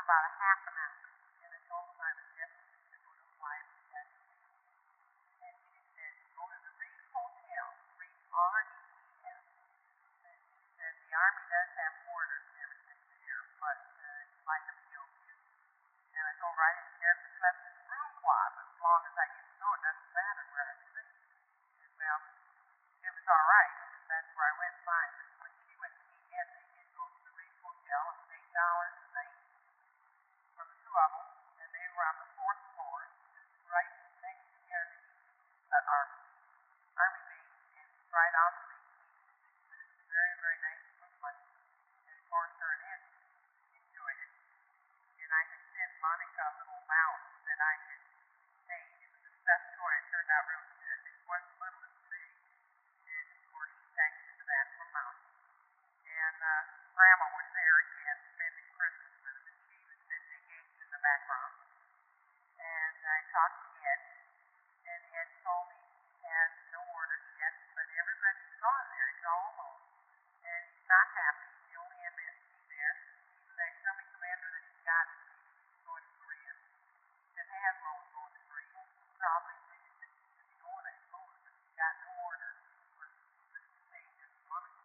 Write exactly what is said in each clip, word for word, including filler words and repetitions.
about a half an hour. And I told him I was destined to go to Hawaii with that. And she said, go to the Reef Hotel, Reef R E E F. And she said, the Army does have quarters and everything there, but uh, it's like a P O Q. And I told her I didn't care if I slept in the room closet, as long as I get to know it doesn't matter where I sleep. And well, it was all right, and that's where I went fine. But when she went to meet Ed, they did go to the Reef Hotel. It was eight dollars a night for the two of them, and they were on the fourth floor, right next to the Army, uh, Army, Army base, and right on the beach. But it was very, very nice and good fun. And of course, her and Ed enjoyed it. And I had sent Monica a little mouse that I had made. It was a stuffed toy. It turned out real good. It wasn't little, it was big. And of course, she thanked me for that from Mouse. And uh, Grandma was there again spending Christmas with us, and she was sitting engaged in the background. And I talked to Ed, and Ed told me he has no orders yet, but everybody's gone there. He's all alone. And he's not happy. He's the only M S P there. Even that crummy commander that he's got is going to Korea. That Hasbro was going to Korea. Probably thinks that he should be going, I suppose, but he's got no orders for the state at the moment.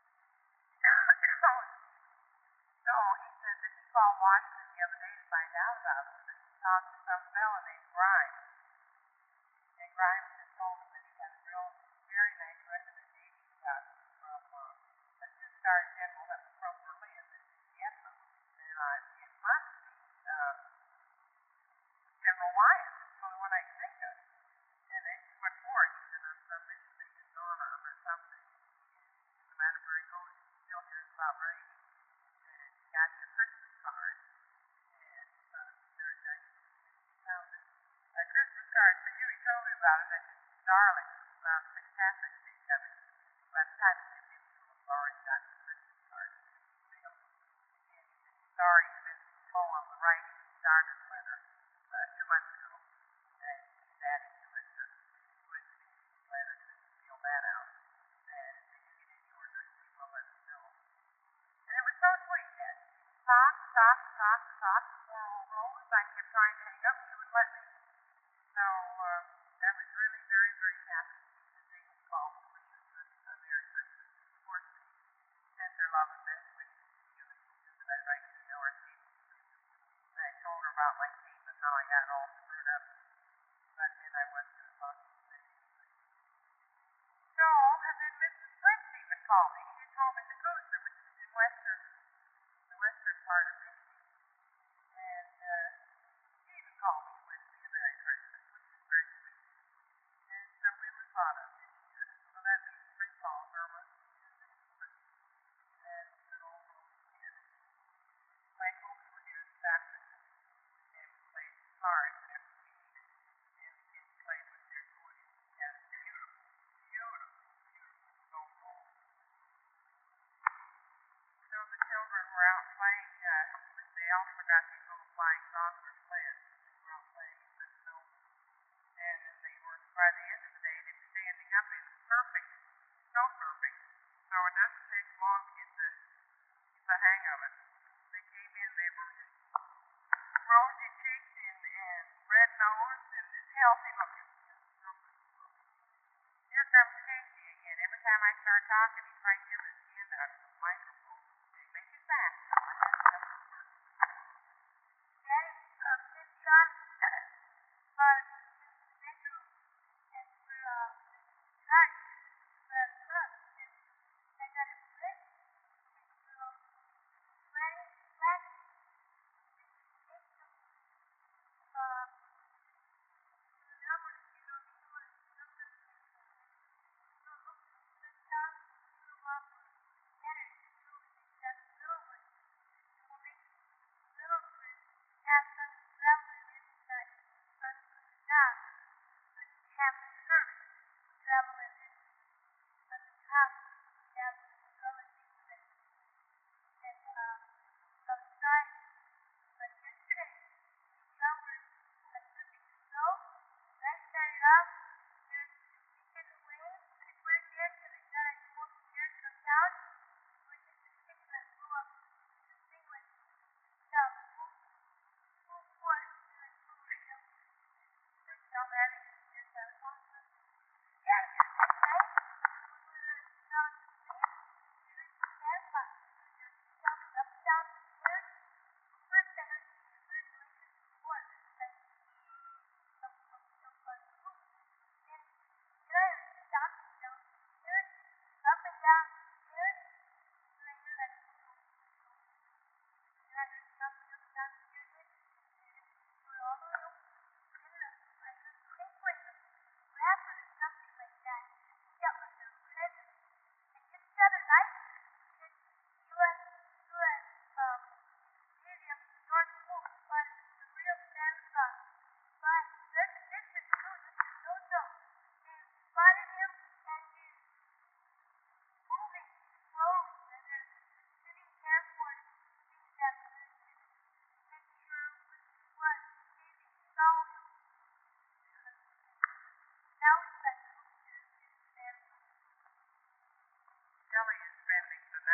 So he said that he called Washington the other day to find out about it, but he talked to some fella named Grimes. And Grimes had told him that he had a real, very nice recommendation about him from uh, a two-star general that was from Berlin that was in Vietnam. And uh, it must be uh, General Wyatt. It's the only one I can think of. And they went for it. He said on some mission that he's gone on or something. And no matter where he goes, he still hears about Brady. And he got your Christmas card. And uh, very nice. He found it. A Christmas card for you. He told me about it. And his darling um, Saint Patrick's Day coming. By the time he gets into school, he's already got the Christmas card. And he said he's sorry he's been slow on the writing. He started the letter uh, two months ago. And he's adding to it. Uh, would letter to fill that out. And if you get any orders, he will let us know. And it was so sweet, Ed. Talk, talk, talk, talk. Poor old Rose. I kept trying to hang up. She wouldn't let me. So uh, I was really very, very happy that they would call to wish us a, a Merry Christmas. Of course, they sent their love and best wishes to you and to that right to know our cable. And I told her about my team and how I got all screwed up. But then I wasn't going to talk to her anyway. So, and then Missus Swift even called me. She told me the Cooster, which is in western, the western part of Michigan. And uh, she even called me to wish me a Merry Christmas, which is very sweet. And so we were thought of this year. So that means three calls, Irma, and good old Rose again. My folks were here this afternoon, and we played cards after we ate, and the kids played with their toys. And it's beautiful, beautiful, beautiful, so cold. So the children were out playing, uh, they all forgot these little flying saucer sleds. They were out playing in the snow. And they were, by the end of the day, they were standing up. It was perfect, snow surfing. So it doesn't take long to get the, get the hang of it. They came in, they were just rosy cheeked and, and red nosed and just healthy looking. Here comes Casey again. Every time I start talking, he tries to give his hand out to the microphone. They make it fast. Daddy, um, this John, uh, bedroom and for, uh, church, for, look, and I got a bed, and, um,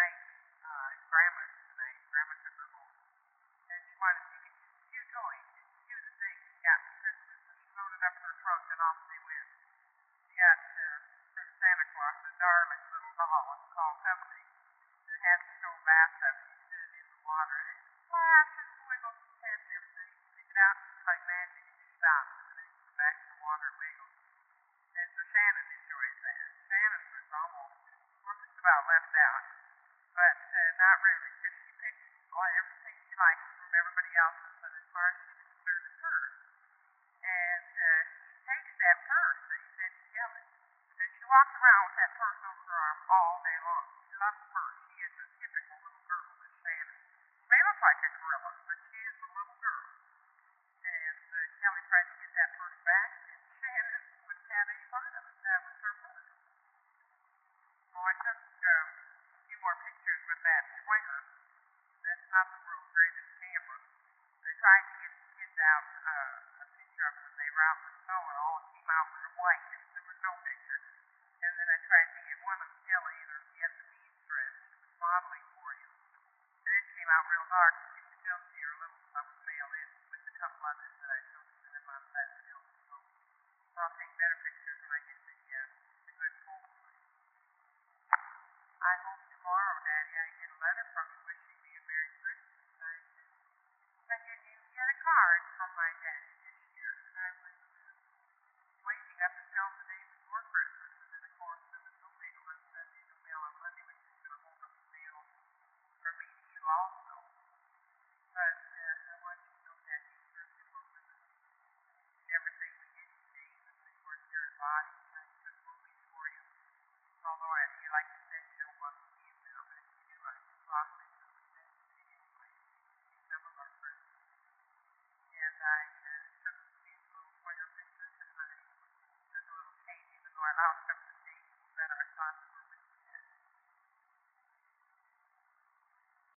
night, uh, Grandma tonight, Grandma took her home, and she wanted to get a few toys, a few of the things she got for Christmas, so she loaded up her trunk, and off they went. She got, uh, from Santa Claus, a darling little doll, it's called Company. It has its own bathtub, and you sit it in the water, and it splashes and wiggles its head and everything. You pick it out, and it's like magic, and it stops, and then it goes back to the water and wiggles. And so Shannon enjoys that. Shannon was almost, well, just about left out, but uh, not really, because she picks all everything she likes from everybody else's, but as far as she's concerned, it's hers. And uh, she takes that purse that you said to Kelly, and she walks around with that purse over her arm all day long. She loves the purse. She is a typical little girl, Miss Shannon. She may look like a gorilla, but she is a little girl. And uh, Kelly tried to get that purse back, and Shannon wouldn't have any part of it. That was her purse. Well, I took um, a few more pictures with that swinger. That's not the world's greatest camera. They tried to get the kids out uh, a picture of when they were out in the snow, and all it came out was white. There was no picture. And then I tried to get one of Kelly in her Vietnamese dress. She was modeling for you. And it came out real dark, but you could still see her little thumbnail in with a couple others that I showed to them on that film. So I'll take better pictures when I get the, uh, the good full one. I hope tomorrow, Daddy, I get a letter from you wishing me a Merry Christmas. I, I didn't even get a card from my daddy this year. I was uh, waiting up until the day before Christmas, and then, of course, there was no mail on Sunday, no mail on Monday, which is going to hold up the mail for me to you also. But uh, I want you to know that you certainly were with us. Everything we did today, and of course, your body, I took movies for you. Although I, you like to say you don't want to see them now, but if you do, I can possibly do it that today anyway. See some of our friends. And I uh, took these little pointer pictures, and I took a little tape, even though I allowed some of the tape, that our thoughts were with